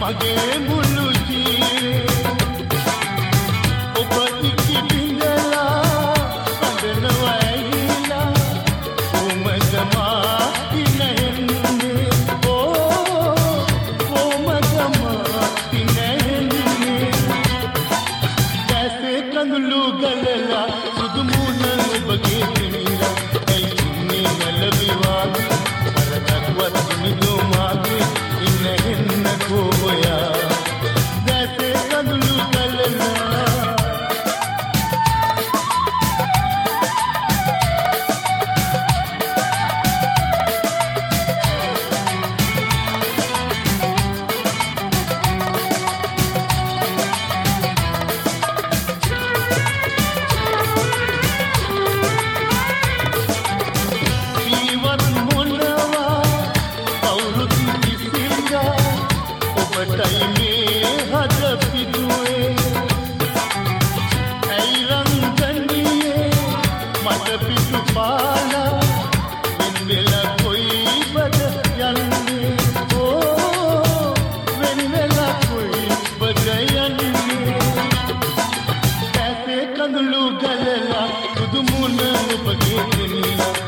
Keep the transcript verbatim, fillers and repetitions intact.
මගේ මුළු ජීවිතේ ඔබ ඉක්කි බින්දලා අඬනවා ඇහිලා කොමද මා ඉන්නේ ඕ කොමද මා ඉන්නේ දැසේ කඳුළු ගලලා සුදු මුණ ඔබගේ පිනිලා ඇයි නැලවිවා අරකට නිදෝ මාගේ ඉන්න එන්න කොයා දැසේ කඳුළු ගලලා කඳුළු ගලලා සුදු මුණ ඔබගේ